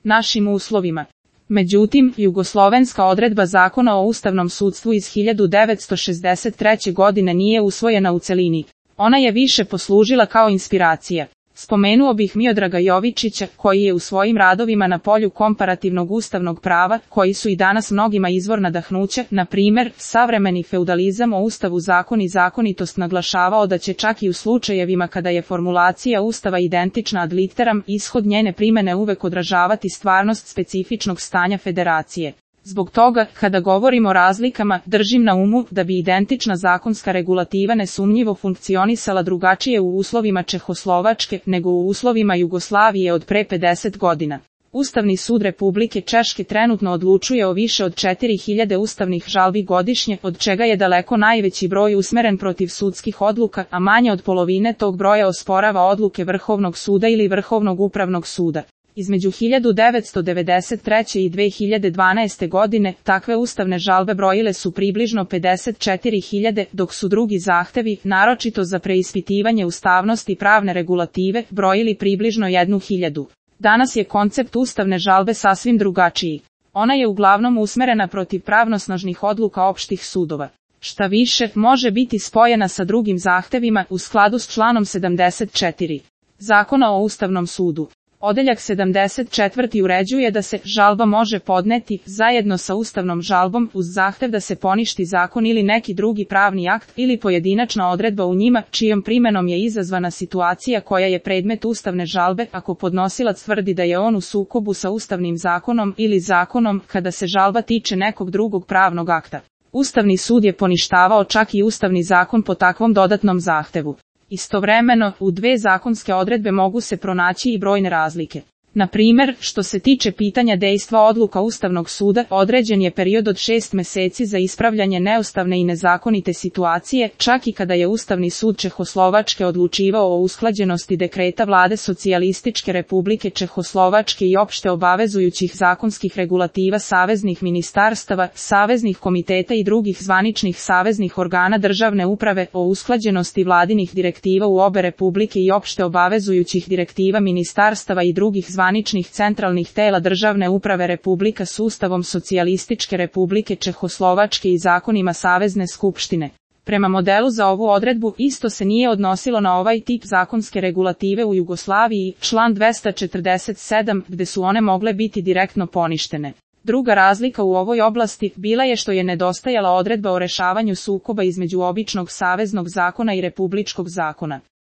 našim uslovima. Međutim, jugoslovenska odredba Zakona o ustavnom sudstvu iz 1963. godine nije usvojena u celini. Ona je više poslužila kao inspiracija. Spomenuo bih Miodraga Jovičića, koji je u svojim radovima na polju komparativnog ustavnog prava, koji su i danas mnogima izvor nadahnuća, na primjer, savremeni feudalizam o ustavu zakon i zakonitost, naglašavao da će čak i u slučajevima kada je formulacija ustava identična ad literam, ishod njene primene uvek odražavati stvarnost specifičnog stanja federacije. Zbog toga, kada govorimo o razlikama, držim na umu da bi identična zakonska regulativa nesumnjivo funkcionisala drugačije u uslovima Čehoslovačke nego u uslovima Jugoslavije od pre 50 godina. Ustavni sud Republike Češke trenutno odlučuje o više od 4000 ustavnih žalbi godišnje, od čega je daleko najveći broj usmeren protiv sudskih odluka, a manje od polovine tog broja osporava odluke Vrhovnog suda ili Vrhovnog upravnog suda. Između 1993. i 2012. godine takve ustavne žalbe brojile su približno 54.000, dok su drugi zahtevi, naročito za preispitivanje ustavnosti pravne regulative, brojili približno 1.000. Danas je koncept ustavne žalbe sasvim drugačiji. Ona je uglavnom usmerena protiv pravnosnažnih odluka opštih sudova. Šta više, može biti spojena sa drugim zahtevima u skladu s članom 74. Zakona o Ustavnom sudu. Odeljak 74. uređuje da se žalba može podneti zajedno sa ustavnom žalbom uz zahtev da se poništi zakon ili neki drugi pravni akt ili pojedinačna odredba u njima čijom primenom je izazvana situacija koja je predmet ustavne žalbe ako podnosilac tvrdi da je on u sukobu sa ustavnim zakonom ili zakonom kada se žalba tiče nekog drugog pravnog akta. Ustavni sud je poništavao čak i ustavni zakon po takvom dodatnom zahtevu. Istovremeno, u dve zakonske odredbe mogu se pronaći i brojne razlike. Na primjer, što se tiče pitanja dejstva odluka Ustavnog suda, određen je period od 6 meseci za ispravljanje neustavne i nezakonite situacije, čak i kada je Ustavni sud Čehoslovačke odlučivao o usklađenosti dekreta Vlade Socijalističke Republike Čehoslovačke i opšte obavezujućih zakonskih regulativa saveznih ministarstava, saveznih komiteta i drugih zvaničnih saveznih organa državne uprave o usklađenosti vladinih direktiva u obe republike i opšte obavezujućih direktiva ministarstava i drugih zvaničnih centralnih tela državne uprave republika s Ustavom Socijalističke Republike Čehoslovačke i zakonima Savezne skupštine. Prema modelu za ovu odredbu isto se nije odnosilo na ovaj tip zakonske regulative u Jugoslaviji, član 247, gde su one mogle biti direktno poništene. Druga razlika u ovoj oblasti bila je što je nedostajala odredba o rešavanju sukoba između običnog saveznog zakona i republičkog zakona.